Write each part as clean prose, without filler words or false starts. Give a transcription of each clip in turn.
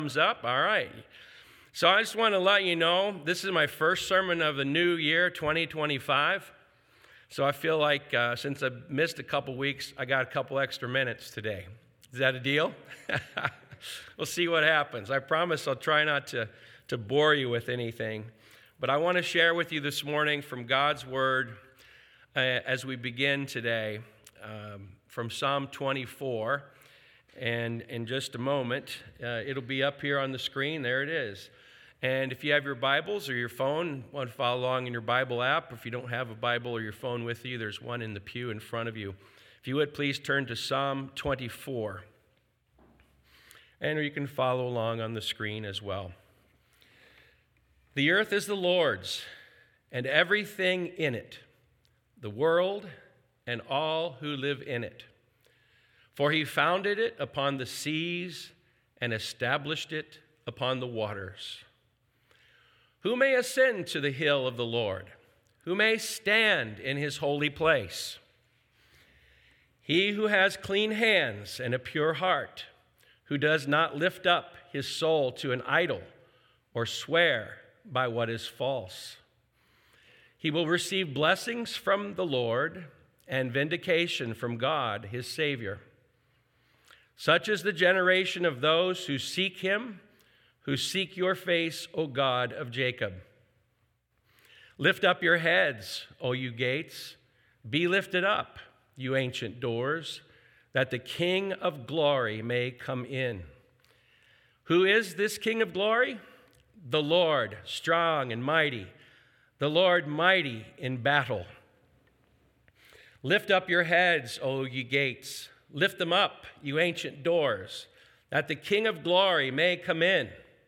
Thumbs up. All right. So I just want to let you know, this is my first sermon of the new year, 2025. So I feel like since I missed a couple weeks, I got a couple extra minutes today. Is that a deal? We'll see what happens. I promise I'll try not to bore you with anything. But I want to share with you this morning from God's Word as we begin today from Psalm 24. And in just a moment, it'll be up here on the screen. There it is. And if you have your Bibles or your phone, want to follow along in your Bible app, if you don't have a Bible or your phone with you, there's one in the pew in front of you. If you would, please turn to Psalm 24. And you can follow along on the screen as well. The earth is the Lord's, and everything in it, the world and all who live in it. For he founded it upon the seas and established it upon the waters. Who may ascend to the hill of the Lord? Who may stand in his holy place? He who has clean hands and a pure heart, who does not lift up his soul to an idol or swear by what is false. He will receive blessings from the Lord and vindication from God, his Savior. Such is the generation of those who seek him, who seek your face, O God of Jacob. Lift up your heads, O you gates. Be lifted up, you ancient doors, that the King of glory may come in. Who is this King of glory? The Lord, strong and mighty, the Lord mighty in battle. Lift up your heads, O ye gates. Lift them up, you ancient doors, that the King of glory may come in.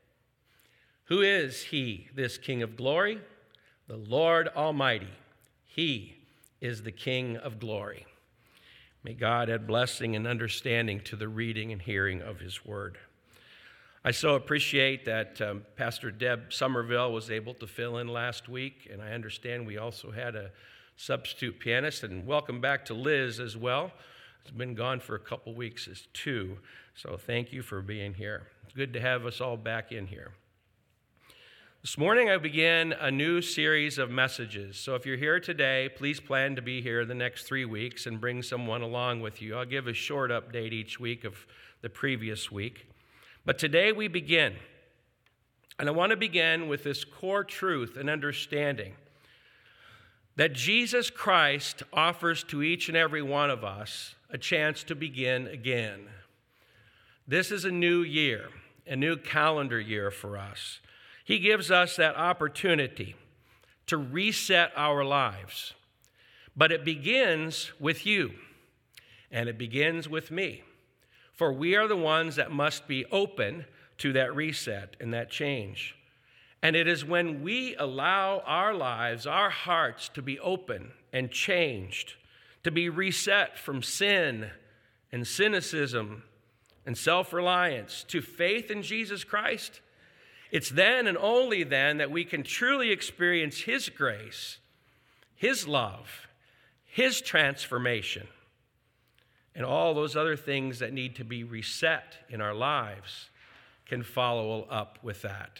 Who is he, this King of glory? The Lord Almighty. He is the King of glory. May God add blessing and understanding to the reading and hearing of his word. I so appreciate that Pastor Deb Somerville was able to fill in last week, and I understand we also had a substitute pianist, and welcome back to Liz as well. It's been gone for a couple weeks as too, so thank you for being here. It's good to have us all back in here. This morning I begin a new series of messages, so if you're here today, please plan to be here the next 3 weeks and bring someone along with you. I'll give a short update each week of the previous week. But today we begin, and I want to begin with this core truth and understanding that Jesus Christ offers to each and every one of us a chance to begin again. This is a new year, a new calendar year for us. He gives us that opportunity to reset our lives. But it begins with you, and it begins with me. For we are the ones that must be open to that reset and that change. And it is when we allow our lives, our hearts to be open and changed, to be reset from sin and cynicism and self-reliance to faith in Jesus Christ, it's then and only then that we can truly experience his grace, his love, his transformation, and all those other things that need to be reset in our lives can follow up with that.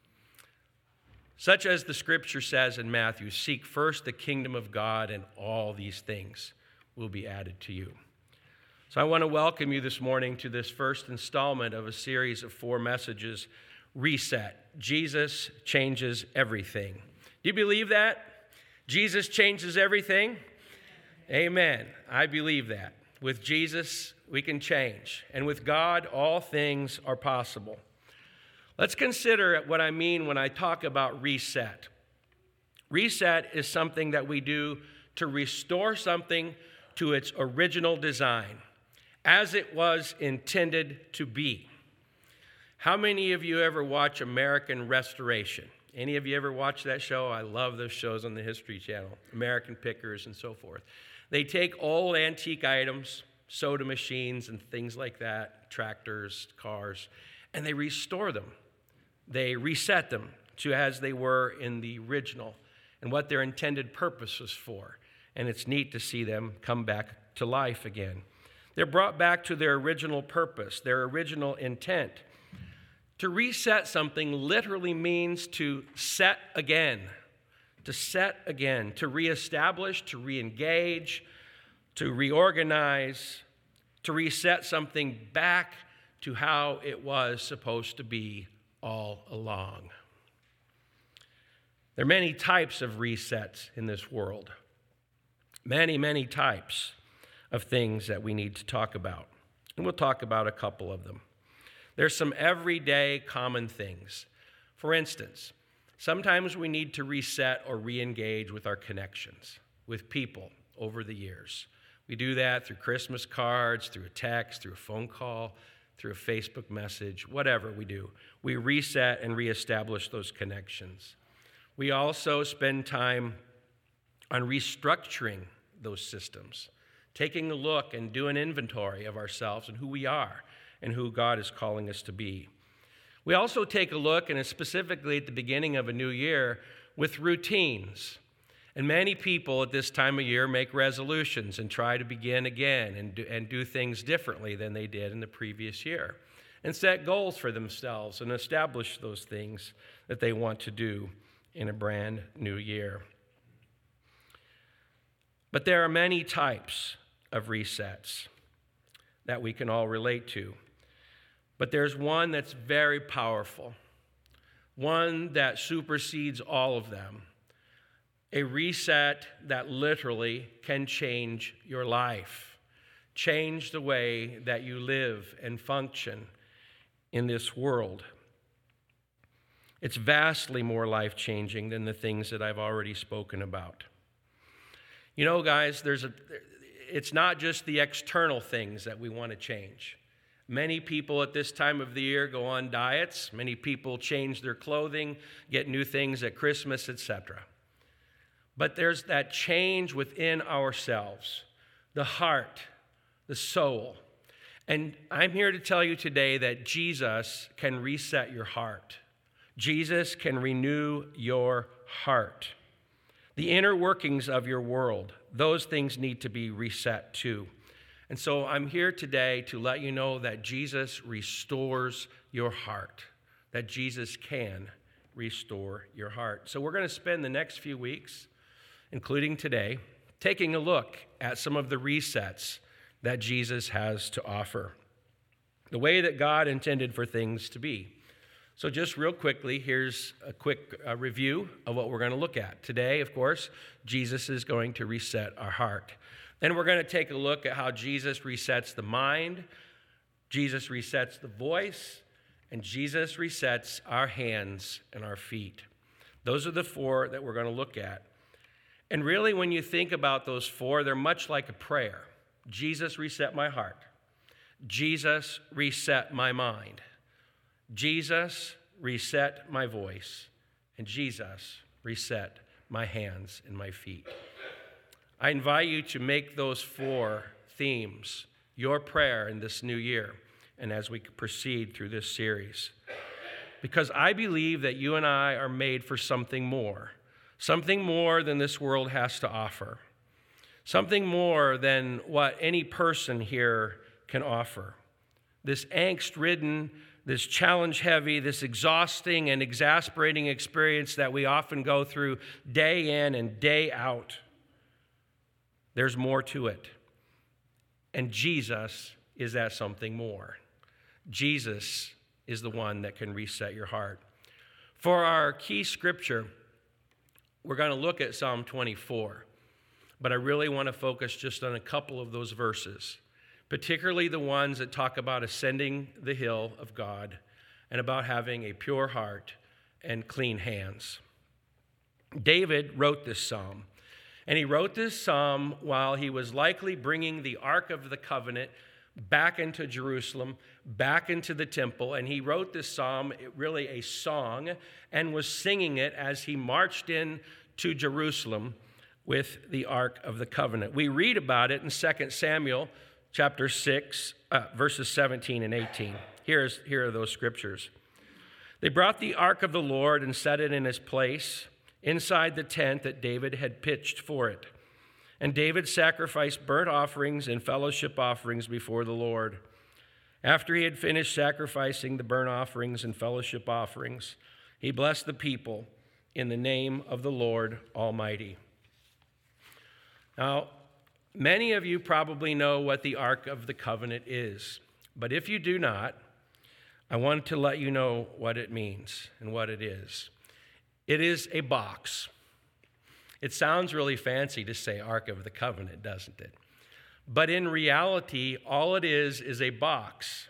Such as the scripture says in Matthew, seek first the kingdom of God, and all these things will be added to you. So I want to welcome you this morning to this first installment of a series of 4 messages, Reset. Jesus changes everything. Do you believe that? Jesus changes everything? Amen. I believe that. With Jesus, we can change. And with God, all things are possible. Let's consider what I mean when I talk about reset. Reset is something that we do to restore something to its original design, as it was intended to be. How many of you ever watch American Restoration? Any of you ever watch that show? I love those shows on the History Channel, American Pickers and so forth. They take old antique items, soda machines and things like that, tractors, cars, and they restore them. They reset them to as they were in the original and what their intended purpose was for. And it's neat to see them come back to life again. They're brought back to their original purpose, their original intent. To reset something literally means to set again, to reestablish, to reengage, to reorganize, to reset something back to how it was supposed to be all along. There are many types of resets in this world. Many types of things that we need to talk about. And we'll talk about a couple of them. There's some everyday common things. For instance, sometimes we need to reset or re-engage with our connections with people over the years. We do that through Christmas cards, through a text, through a phone call, through a Facebook message, whatever we do. We reset and reestablish those connections. We also spend time on restructuring those systems, taking a look and do an inventory of ourselves and who we are and who God is calling us to be. We also take a look, and specifically at the beginning of a new year, with routines. And many people at this time of year make resolutions and try to begin again and do things differently than they did in the previous year, and set goals for themselves and establish those things that they want to do in a brand new year. But there are many types of resets that we can all relate to. But there's one that's very powerful, one that supersedes all of them. A reset that literally can change your life, change the way that you live and function in this world. It's vastly more life-changing than the things that I've already spoken about. You know, guys, it's not just the external things that we want to change. Many people at this time of the year go on diets. Many people change their clothing, get new things at Christmas, etc. But there's that change within ourselves, the heart, the soul. And I'm here to tell you today that Jesus can reset your heart. Jesus can renew your heart. The inner workings of your world, those things need to be reset too. And so I'm here today to let you know that Jesus restores your heart, that Jesus can restore your heart. So we're going to spend the next few weeks, including today, taking a look at some of the resets that Jesus has to offer, the way that God intended for things to be. So just real quickly, here's a quick review of what we're going to look at. Today, of course, Jesus is going to reset our heart. Then we're going to take a look at how Jesus resets the mind, Jesus resets the voice, and Jesus resets our hands and our feet. Those are the four that we're going to look at. And really, when you think about those four, they're much like a prayer. Jesus reset my heart. Jesus reset my mind. Jesus reset my voice. And Jesus reset my hands and my feet. I invite you to make those four themes your prayer in this new year and as we proceed through this series. Because I believe that you and I are made for something more than this world has to offer, something more than what any person here can offer. This angst-ridden, this challenge-heavy, this exhausting and exasperating experience that we often go through day in and day out. There's more to it. And Jesus is that something more. Jesus is the one that can reset your heart. For our key scripture, we're going to look at Psalm 24. But I really want to focus just on a couple of those verses, particularly the ones that talk about ascending the hill of God and about having a pure heart and clean hands. David wrote this psalm. And he wrote this psalm while he was likely bringing the Ark of the Covenant back into Jerusalem, back into the temple. And he wrote this psalm, really a song, and was singing it as he marched in to Jerusalem with the Ark of the Covenant. We read about it in 2 Samuel chapter 6, verses 17 and 18. Here are those scriptures. They brought the Ark of the Lord and set it in its place inside the tent that David had pitched for it. And David sacrificed burnt offerings and fellowship offerings before the Lord. After he had finished sacrificing the burnt offerings and fellowship offerings, he blessed the people in the name of the Lord Almighty. Now, many of you probably know what the Ark of the Covenant is, but if you do not, I want to let you know what it means and what it is. It is a box. It sounds really fancy to say Ark of the Covenant, doesn't it? But in reality, all it is a box.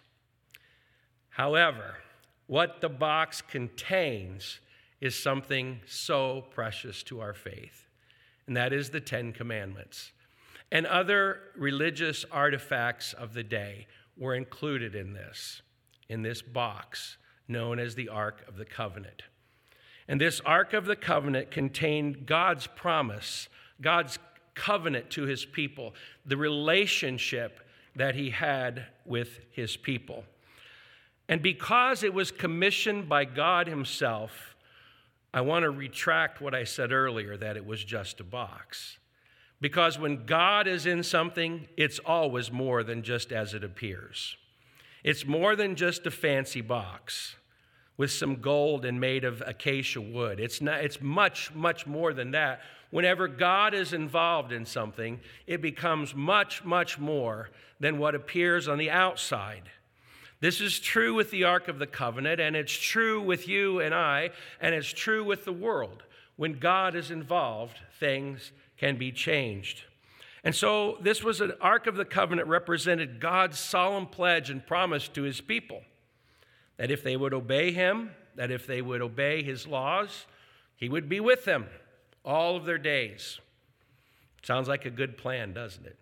However, what the box contains is something so precious to our faith, and that is the Ten Commandments. And other religious artifacts of the day were included in this box known as the Ark of the Covenant. And this Ark of the Covenant contained God's promise, God's covenant to his people, the relationship that he had with his people. And because it was commissioned by God himself, I want to retract what I said earlier, that it was just a box. Because when God is in something, it's always more than just as it appears. It's more than just a fancy box with some gold and made of acacia wood. It's much, much more than that. Whenever God is involved in something, it becomes much, much more than what appears on the outside. This is true with the Ark of the Covenant, and it's true with you and I, and it's true with the world. When God is involved, things can be changed. And so this was an Ark of the Covenant represented God's solemn pledge and promise to his people that if they would obey him, that if they would obey his laws, he would be with them all of their days. Sounds like a good plan, doesn't it?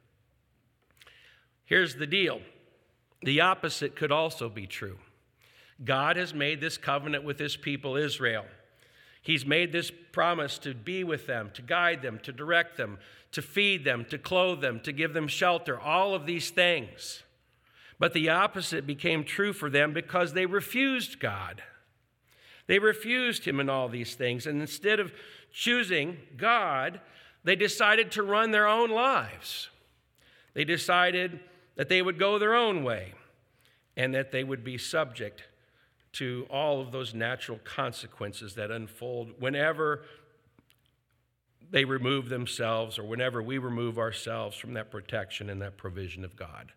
Here's the deal. The opposite could also be true. God has made this covenant with his people, Israel. He's made this promise to be with them, to guide them, to direct them, to feed them, to clothe them, to give them shelter, all of these things. But the opposite became true for them because they refused God. They refused him in all these things. And instead of choosing God, they decided to run their own lives. They decided that they would go their own way and that they would be subject to all of those natural consequences that unfold whenever they remove themselves or whenever we remove ourselves from that protection and that provision of God.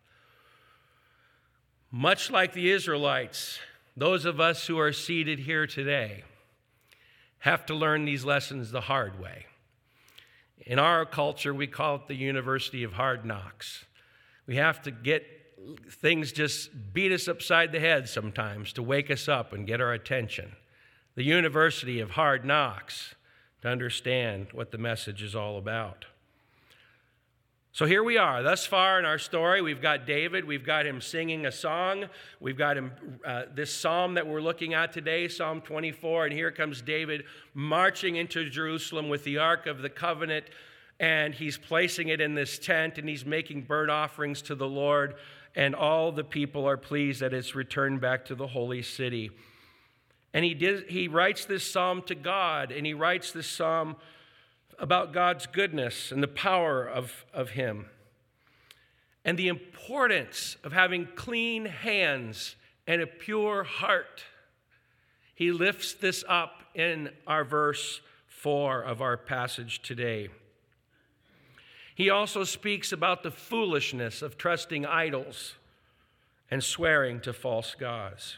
Much like the Israelites, those of us who are seated here today have to learn these lessons the hard way. In our culture, we call it the University of Hard Knocks. We have to get things just beat us upside the head sometimes to wake us up and get our attention. The University of Hard Knocks to understand what the message is all about. So here we are. Thus far in our story, we've got David. We've got him singing a song. We've got him this psalm that we're looking at today, Psalm 24. And here comes David marching into Jerusalem with the Ark of the Covenant. And he's placing it in this tent, and he's making burnt offerings to the Lord. And all the people are pleased that it's returned back to the holy city. And he writes this psalm to God, and he writes this psalm about God's goodness and the power of him, and the importance of having clean hands and a pure heart. He lifts this up in our verse 4 of our passage today. He also speaks about the foolishness of trusting idols and swearing to false gods.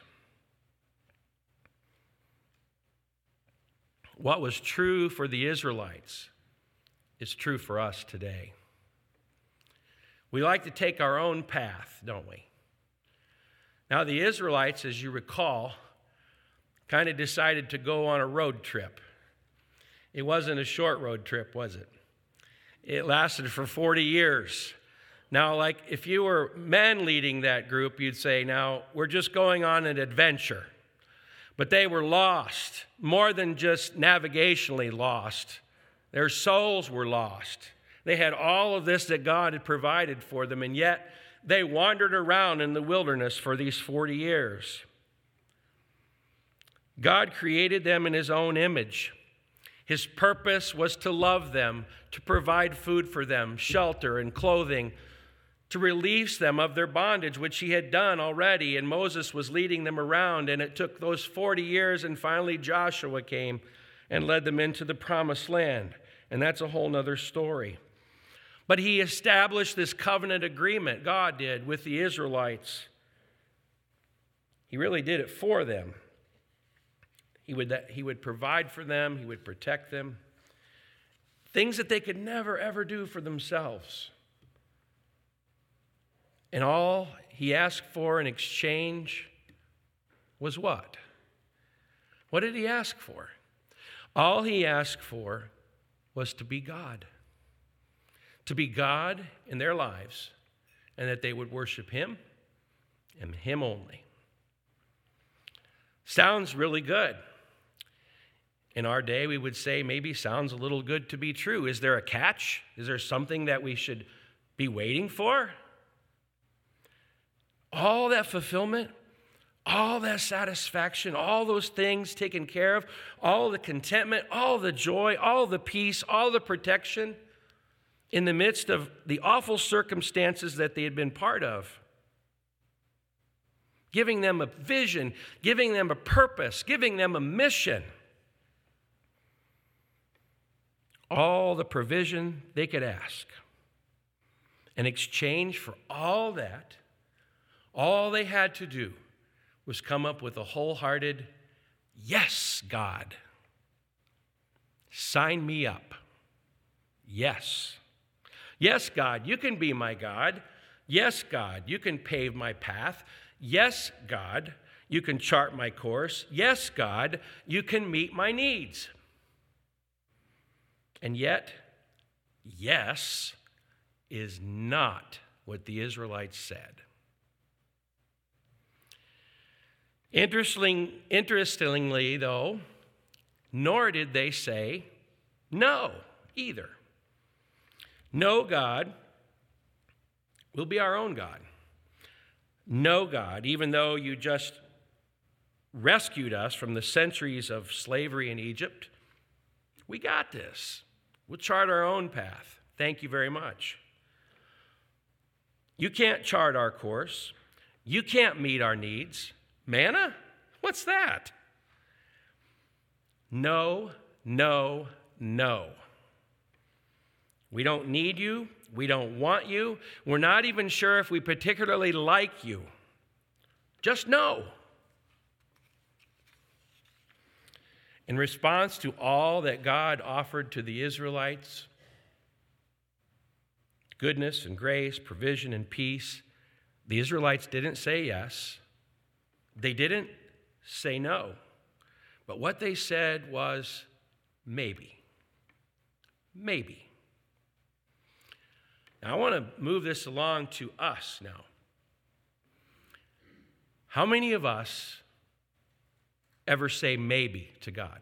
What was true for the Israelites is true for us today. We like to take our own path, don't we? Now, the Israelites, as you recall, kind of decided to go on a road trip. It wasn't a short road trip, was it? It lasted for 40 years. Now, like if you were men leading that group, you'd say, now, we're just going on an adventure. But they were lost, more than just navigationally lost. Their souls were lost. They had all of this that God had provided for them, and yet they wandered around in the wilderness for these 40 years. God created them in his own image. His purpose was to love them, to provide food for them, shelter and clothing, to release them of their bondage, which he had done already, and Moses was leading them around, and it took those 40 years, and finally Joshua came and led them into the promised land, and that's a whole nother story. But he established this covenant agreement, God did, with the Israelites. He really did it for them. He would provide for them, he would protect them, things that they could never, ever do for themselves. And all he asked for in exchange was what? What did he ask for? All he asked for was to be God. To be God in their lives, and that they would worship him and him only. Sounds really good. In our day, we would say maybe sounds a little good to be true. Is there a catch? Is there something that we should be waiting for? All that fulfillment, all that satisfaction, all those things taken care of, all the contentment, all the joy, all the peace, all the protection in the midst of the awful circumstances that they had been part of. Giving them a vision, giving them a purpose, giving them a mission. All the provision they could ask. In exchange for all that, all they had to do was come up with a wholehearted, yes, God. Sign me up. Yes. Yes, God, you can be my God. Yes, God, you can pave my path. Yes, God, you can chart my course. Yes, God, you can meet my needs. And yet, yes is not what the Israelites said. Interestingly, though, nor did they say no either. No, God, we'll be our own God. No, God, even though you just rescued us from the centuries of slavery in Egypt, we got this. We'll chart our own path. Thank you very much. You can't chart our course. You can't meet our needs. Manna? What's that? No, no, no. We don't need you. We don't want you. We're not even sure if we particularly like you. Just no. In response to all that God offered to the Israelites, goodness and grace, provision and peace, the Israelites didn't say yes. They didn't say no. But what they said was maybe. Maybe. Now, I want to move this along to us now. How many of us ever say maybe to God?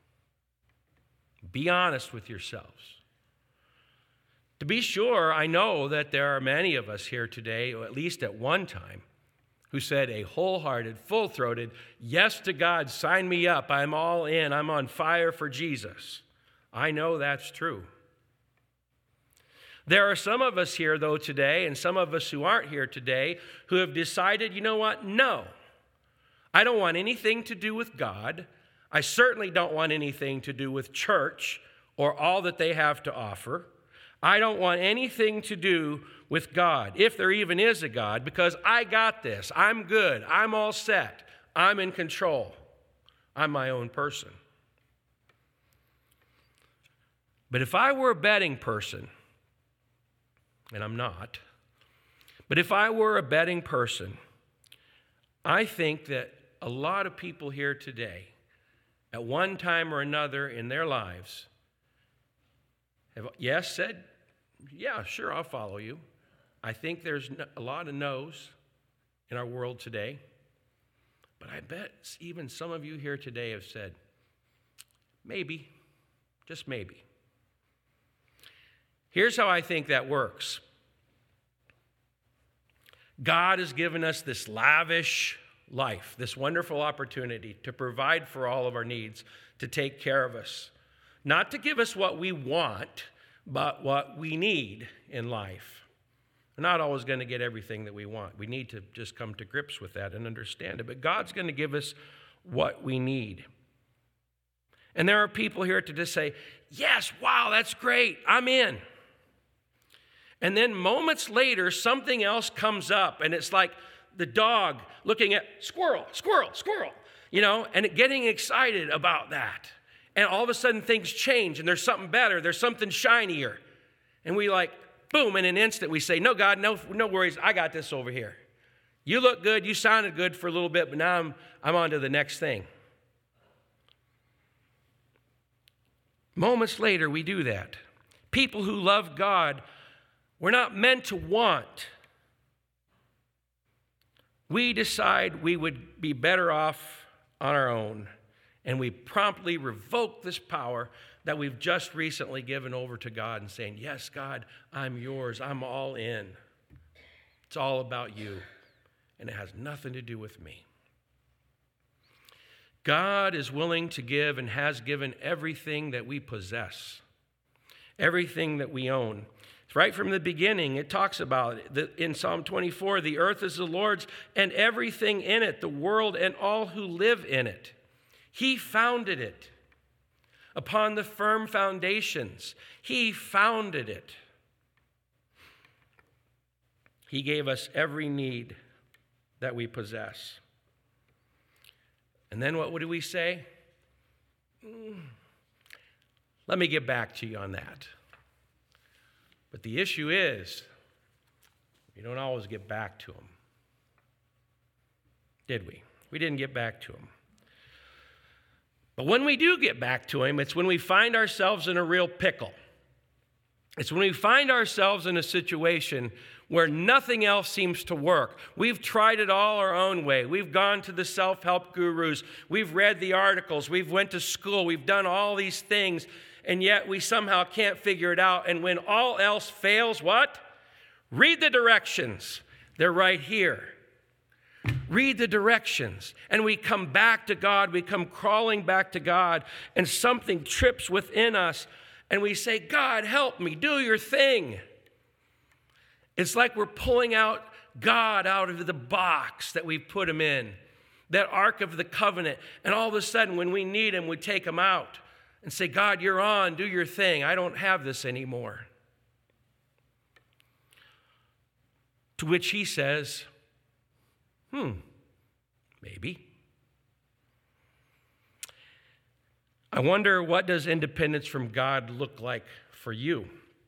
Be honest with yourselves. To be sure, I know that there are many of us here today, or at least at one time, who said a wholehearted, full-throated, yes to God, sign me up, I'm all in, I'm on fire for Jesus. I know that's true. There are some of us here, though, today, and some of us who aren't here today, who have decided, you know what, no. I don't want anything to do with God. I certainly don't want anything to do with church or all that they have to offer. I don't want anything to do with God, if there even is a God, because I got this. I'm good. I'm all set. I'm in control. I'm my own person. But if I were a betting person, and I'm not, but if I were a betting person, I think that a lot of people here today, at one time or another in their lives, have said, yeah, sure, I'll follow you. I think there's a lot of no's in our world today. But I bet even some of you here today have said, maybe, just maybe. Here's how I think that works. God has given us this lavish life, this wonderful opportunity to provide for all of our needs, to take care of us. Not to give us what we want, but what we need in life. We're not always going to get everything that we want. We need to just come to grips with that and understand it. But God's going to give us what we need. And there are people here to just say, yes, wow, that's great, I'm in. And then moments later, something else comes up, and it's like the dog looking at squirrel, squirrel, squirrel, and getting excited about that. And all of a sudden things change, and there's something better, there's something shinier. And we boom, in an instant we say, no, God, no worries, I got this over here. You look good, you sounded good for a little bit, but now I'm on to the next thing. Moments later, we do that. People who love God, we're not meant to want. We decide we would be better off on our own, and we promptly revoke this power that we've just recently given over to God and saying, yes, God, I'm yours. I'm all in. It's all about you, and it has nothing to do with me. God is willing to give and has given everything that we possess, everything that we own. Right from the beginning, it talks about it. In Psalm 24, the earth is the Lord's and everything in it, the world and all who live in it. He founded it upon the firm foundations. He founded it. He gave us every need that we possess. And then what do we say? Let me get back to you on that. But the issue is, we don't always get back to him. Did we? We didn't get back to him. But when we do get back to him, it's when we find ourselves in a real pickle. It's when we find ourselves in a situation where nothing else seems to work. We've tried it all our own way. We've gone to the self-help gurus. We've read the articles. We've went to school. We've done all these things, and yet we somehow can't figure it out. And when all else fails, what? Read the directions. They're right here. Read the directions. And we come back to God. We come crawling back to God, and something trips within us, and we say, God, help me. Do your thing. It's like we're pulling out God out of the box that we've put him in, that Ark of the Covenant. And all of a sudden, when we need him, we take him out and say, God, you're on, do your thing. I don't have this anymore. To which he says, maybe. I wonder, what does independence from God look like for you?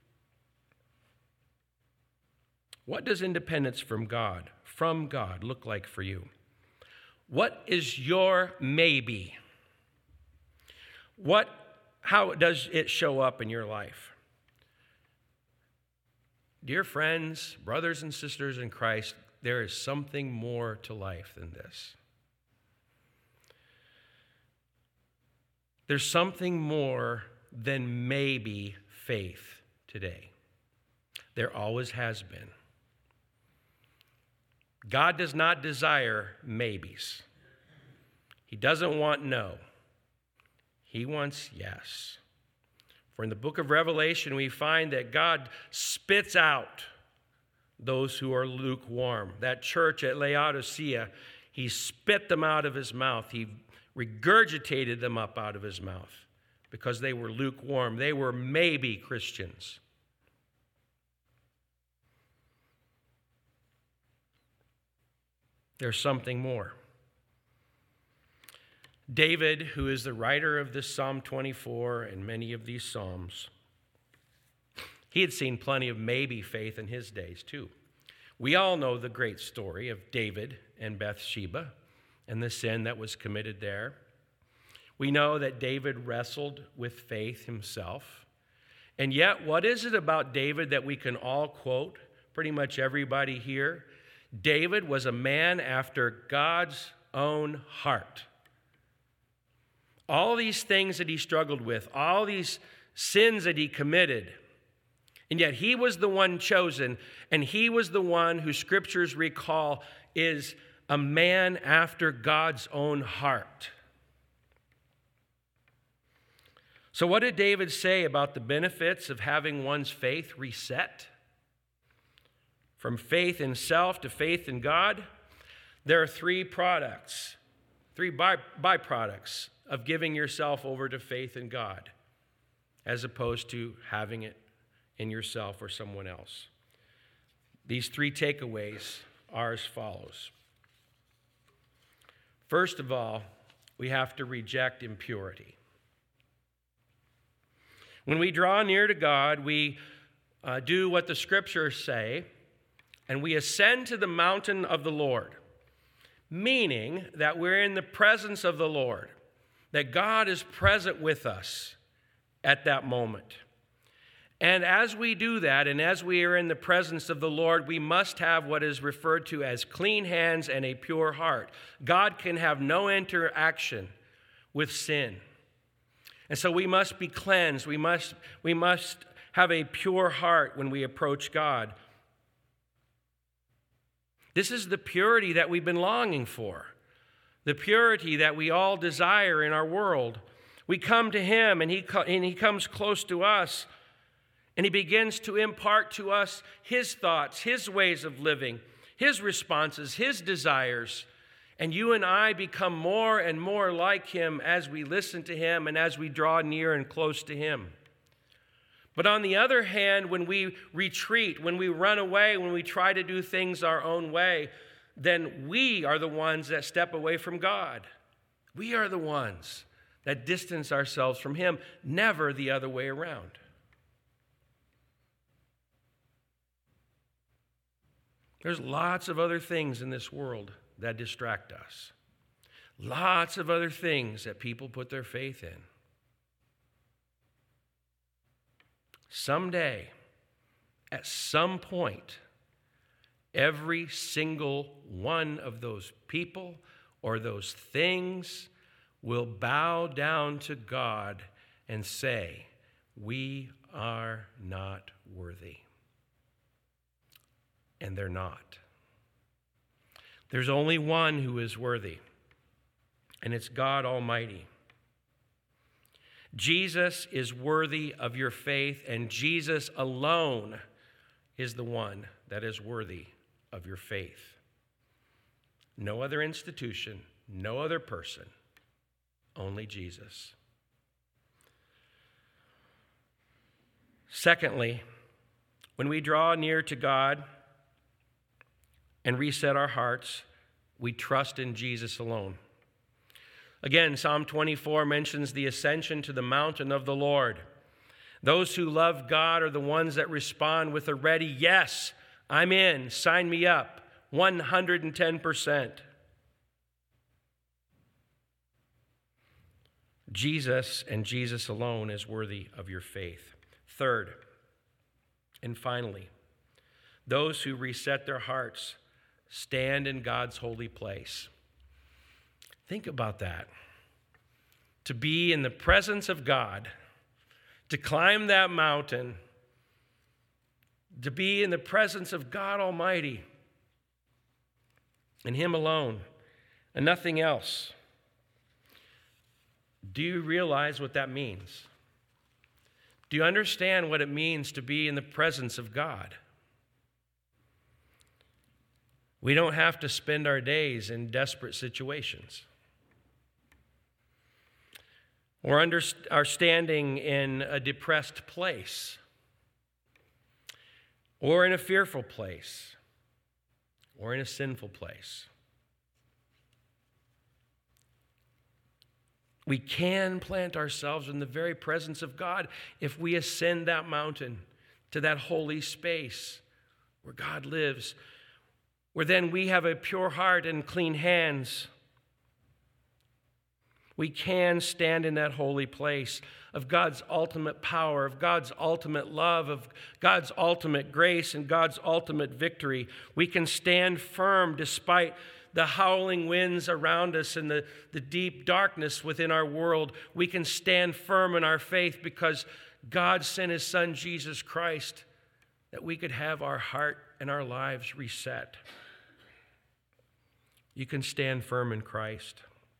What does independence from God look like for you? What is your maybe? How does it show up in your life? Dear friends, brothers and sisters in Christ, there is something more to life than this. There's something more than maybe faith today. There always has been. God does not desire maybes. He doesn't want no. He wants yes. For in the book of Revelation, we find that God spits out those who are lukewarm. That church at Laodicea, he spit them out of his mouth. He regurgitated them up out of his mouth because they were lukewarm. They were maybe Christians. There's something more. David, who is the writer of this Psalm 24 and many of these Psalms, he had seen plenty of maybe faith in his days too. We all know the great story of David and Bathsheba and the sin that was committed there. We know that David wrestled with faith himself. And yet, what is it about David that we can all quote, pretty much everybody here? David was a man after God's own heart. All these things that he struggled with, all these sins that he committed, and yet he was the one chosen, and he was the one who scriptures recall is a man after God's own heart. So what did David say about the benefits of having one's faith reset? from faith in self to faith in God, there are three byproducts of giving yourself over to faith in God, as opposed to having it in yourself or someone else. These three takeaways are as follows. First of all, we have to reject impurity. When we draw near to God, we do what the scriptures say, and we ascend to the mountain of the Lord, meaning that we're in the presence of the Lord, that God is present with us at that moment. And as we do that, and as we are in the presence of the Lord, we must have what is referred to as clean hands and a pure heart. God can have no interaction with sin. And so we must be cleansed. We must have a pure heart when we approach God. This is the purity that we've been longing for, the purity that we all desire in our world. We come to him, and he comes close to us, and he begins to impart to us his thoughts, his ways of living, his responses, his desires. And you and I become more and more like him as we listen to him and as we draw near and close to him. But on the other hand, when we retreat, when we run away, when we try to do things our own way, then we are the ones that step away from God. We are the ones that distance ourselves from him, never the other way around. There's lots of other things in this world that distract us. Lots of other things that people put their faith in. Someday, at some point, every single one of those people or those things will bow down to God and say, "We are not worthy." And they're not. There's only one who is worthy, and it's God Almighty. Jesus is worthy of your faith, and Jesus alone is the one that is worthy of your faith. No other institution, no other person, only Jesus. Secondly, when we draw near to God and reset our hearts, we trust in Jesus alone. Again, Psalm 24 mentions the ascension to the mountain of the Lord. Those who love God are the ones that respond with a ready, "Yes, I'm in, sign me up," 110%. Jesus and Jesus alone is worthy of your faith. Third, and finally, those who reset their hearts stand in God's holy place. Think about that. To be in the presence of God, to climb that mountain, to be in the presence of God Almighty and him alone and nothing else. Do you realize what that means? Do you understand what it means to be in the presence of God? We don't have to spend our days in desperate situations, or are standing in a depressed place, or in a fearful place, or in a sinful place. We can plant ourselves in the very presence of God if we ascend that mountain to that holy space where God lives, where then we have a pure heart and clean hands. We can stand in that holy place of God's ultimate power, of God's ultimate love, of God's ultimate grace, and God's ultimate victory. We can stand firm despite the howling winds around us and the deep darkness within our world. We can stand firm in our faith because God sent his Son, Jesus Christ, that we could have our heart and our lives reset. You can stand firm in Christ.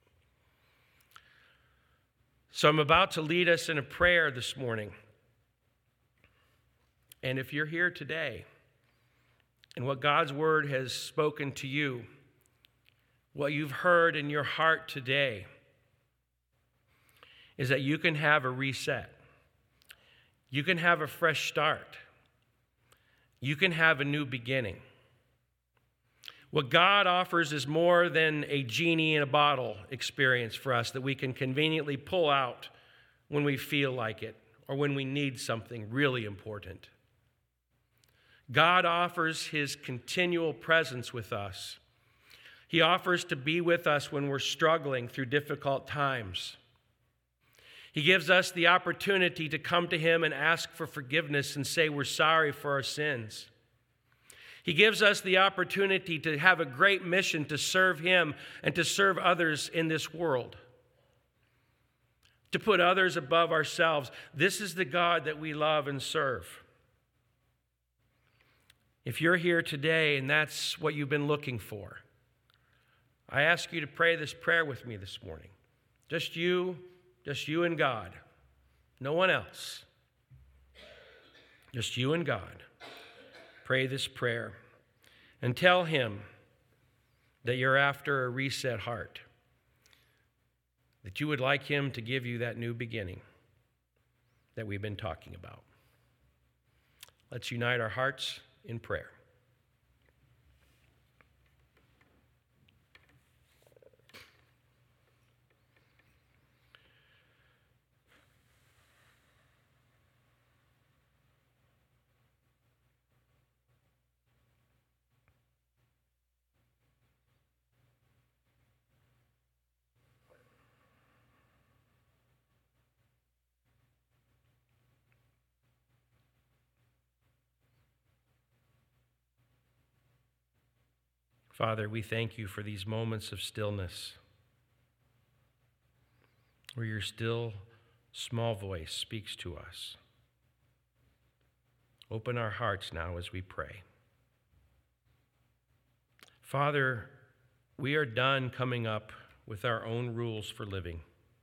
So I'm about to lead us in a prayer this morning. And if you're here today and what God's word has spoken to you, what you've heard in your heart today, is that you can have a reset. You can have a fresh start. You can have a new beginning. What God offers is more than a genie in a bottle experience for us that we can conveniently pull out when we feel like it or when we need something really important. God offers his continual presence with us. He offers to be with us when we're struggling through difficult times. He gives us the opportunity to come to him and ask for forgiveness and say we're sorry for our sins. He gives us the opportunity to have a great mission to serve him and to serve others in this world, to put others above ourselves. This is the God that we love and serve. If you're here today and that's what you've been looking for, I ask you to pray this prayer with me this morning. Just you and God. No one else. Just you and God. Pray this prayer and tell him that you're after a reset heart, that you would like him to give you that new beginning that we've been talking about. Let's unite our hearts in prayer. Father, we thank you for these moments of stillness where your still, small voice speaks to us. Open our hearts now as we pray. Father, we are done coming up with our own rules for living,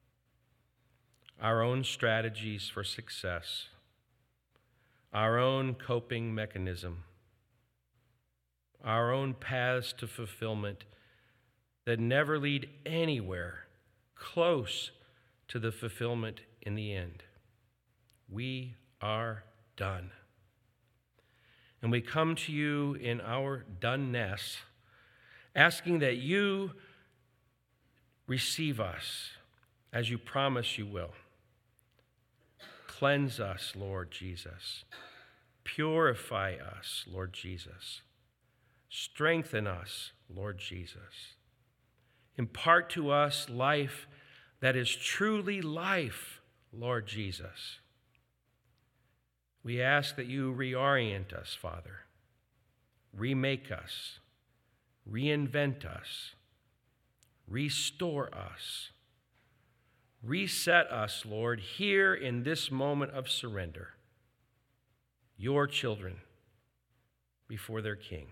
our own strategies for success, our own coping mechanism, our own paths to fulfillment that never lead anywhere close to the fulfillment in the end. We are done. And we come to you in our doneness, asking that you receive us as you promise you will. Cleanse us, Lord Jesus. Purify us, Lord Jesus. Strengthen us, Lord Jesus. Impart to us life that is truly life, Lord Jesus. We ask that you reorient us, Father. Remake us. Reinvent us. Restore us. Reset us, Lord, here in this moment of surrender. Your children before their King.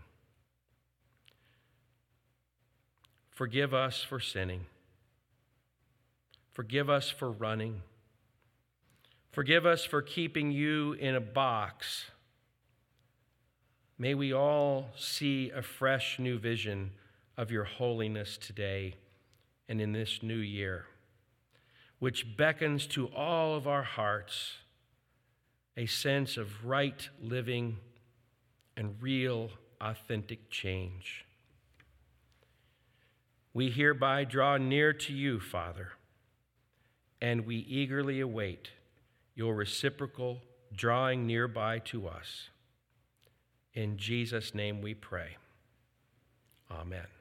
Forgive us for sinning. Forgive us for running. Forgive us for keeping you in a box. May we all see a fresh new vision of your holiness today and in this new year, which beckons to all of our hearts a sense of right living and real, authentic change. We hereby draw near to you, Father, and we eagerly await your reciprocal drawing nearby to us. In Jesus' name we pray. Amen.